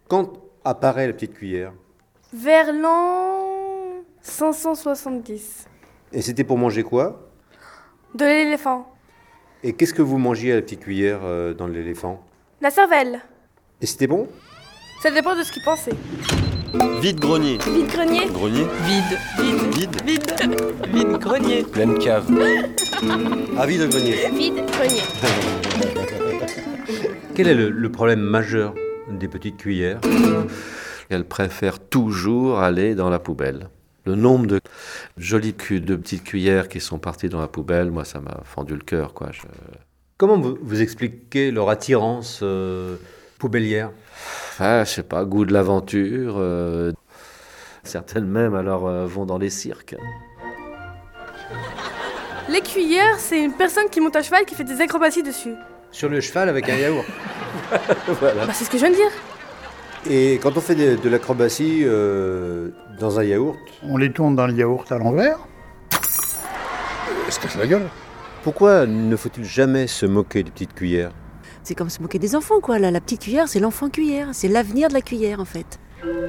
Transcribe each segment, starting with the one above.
Quand apparaît la petite cuillère? Vers l'an 570. Et c'était pour manger quoi? De l'éléphant. Et qu'est-ce que vous mangiez à la petite cuillère dans l'éléphant? La cervelle. Et c'était bon? Ça dépend de ce qu'il pensait. Vide-grenier. Vide-grenier. Grenier. Vide, Vide. vide-grenier. Pleine cave. Ah, vide-grenier. Vide-grenier. Quel est le problème majeur des petites cuillères? Elle préfère toujours aller dans la poubelle. Le nombre de jolis culs de petites cuillères qui sont parties dans la poubelle, moi, ça m'a fendu le cœur, quoi. Comment vous expliquez leur attirance poubellière? Enfin, je sais pas, goût de l'aventure. Certaines même, alors, vont dans les cirques. Les cuillères, c'est une personne qui monte à cheval qui fait des acrobaties dessus. Sur le cheval avec un yaourt. Voilà. Bah, c'est ce que je viens de dire. Et quand on fait de l'acrobatie dans un yaourt, On les tourne dans le yaourt à l'envers. Elle se casse la gueule. pourquoi ne faut-il jamais se moquer des petites cuillères? C'est comme se moquer des enfants, quoi. La petite cuillère, c'est l'enfant cuillère. C'est l'avenir de la cuillère, en fait.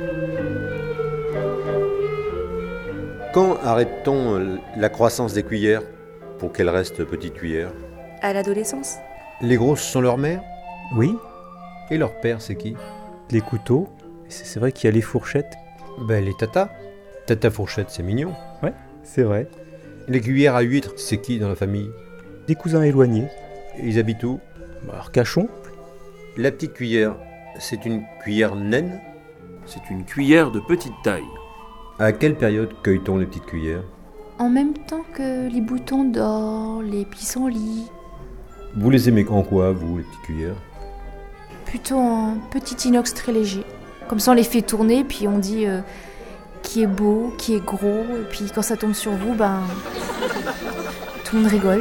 Quand arrête-t-on la croissance des cuillères pour qu'elles restent petites cuillères? À l'adolescence. Les grosses sont leurs mères? Oui, Et leur père, c'est qui? les couteaux. C'est vrai qu'il y a les fourchettes. Ben, les tatas. Tata fourchette, c'est mignon. C'est vrai. Les cuillères à huîtres, c'est qui dans la famille? Des cousins éloignés. Ils habitent où? Arcachon. La petite cuillère, c'est une cuillère naine? C'est une cuillère de petite taille. À quelle période cueille-t-on les petites cuillères? En même temps que les boutons d'or, les pissenlits, Vous les aimez en quoi, vous, les petites cuillères? plutôt en petit inox très léger. Comme ça on les fait tourner, puis on dit qui est beau, qui est gros, et puis quand ça tombe sur vous, ben tout le monde rigole.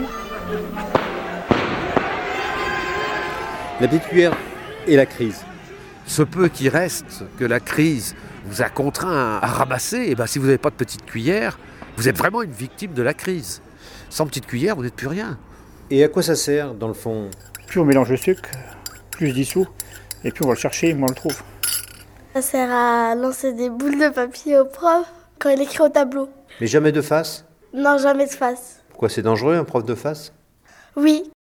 La petite cuillère et la crise. Ce peu qui reste que la crise vous a contraint à ramasser, et ben si vous n'avez pas de petite cuillère, vous êtes vraiment une victime de la crise. Sans petite cuillère, vous n'êtes plus rien. Et à quoi ça sert, dans le fond? Plus on mélange le sucre, plus dissous, et puis on va le chercher, moins on le trouve. Ça sert à lancer des boules de papier au prof quand il écrit au tableau. Mais jamais de face? Non, jamais de face. Pourquoi c'est dangereux, un prof de face? Oui,